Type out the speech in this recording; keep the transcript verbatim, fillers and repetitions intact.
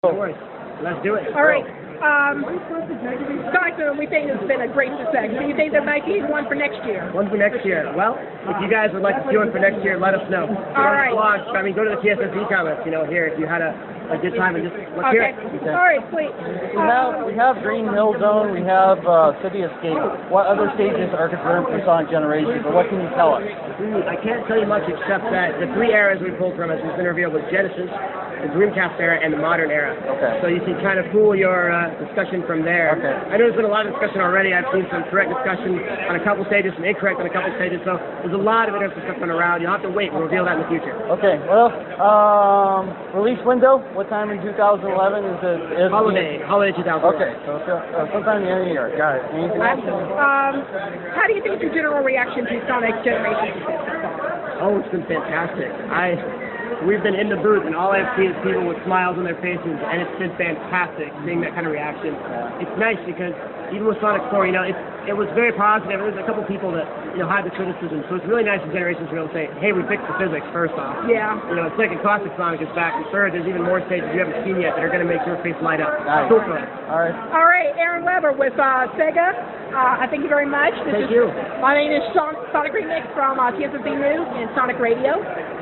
Of course. Let's do it. All right. Um, Sonic Boom, we think has been a great success. Do you think there might be one for next year? One for next year. Well, if you guys would like to see one for next year, let us know. All right. Blog, I mean, go to the T S S E comments, you know, here, if you had a, a good time, and just let's Okay. hear it. All right, sweet. We have we have Green Hill Zone, we have uh, City Escape. What other stages are confirmed for Sonic Generations, or what can you tell us? Ooh, I can't tell you much except that the three eras we pulled from, as has been revealed, was Genesis, the Dreamcast era, and the modern era. Okay. So you can kind of pool your uh, discussion from there. Okay. I know there's been a lot of discussion already. I've seen some correct discussion on a couple stages, some incorrect on a couple stages. So there's a lot of interesting stuff going around. You'll have to wait. We'll reveal that in the future. Okay. Well, um, release window. What time in two thousand eleven is it? Is Holiday. Holiday two thousand. Okay. So uh, sometime in the end of the year. Got it. Anything else? Um, how do you think the general reaction to Sonic Generations is so far? Oh, it's been fantastic. I, we've been in the booth, and all I've seen is people with smiles on their faces, and it's been fantastic seeing that kind of reaction. Yeah. It's nice because even with Sonic four, you know, it, it was very positive. There was a couple people that, you know, had the criticism, so it's really nice for Generations to be able to say, hey, we fixed the physics, first off. Yeah. You know, it's like a classic Sonic is back, and third, there's even more stages you haven't seen yet that are going to make your face light up. Nice. Cool for us. All right. All right, Aaron Weber with uh, Sega. Uh, I thank you very much. This Thank is, you. My name is Sean, Sonic Remix from uh, T S S E News and Sonic Radio.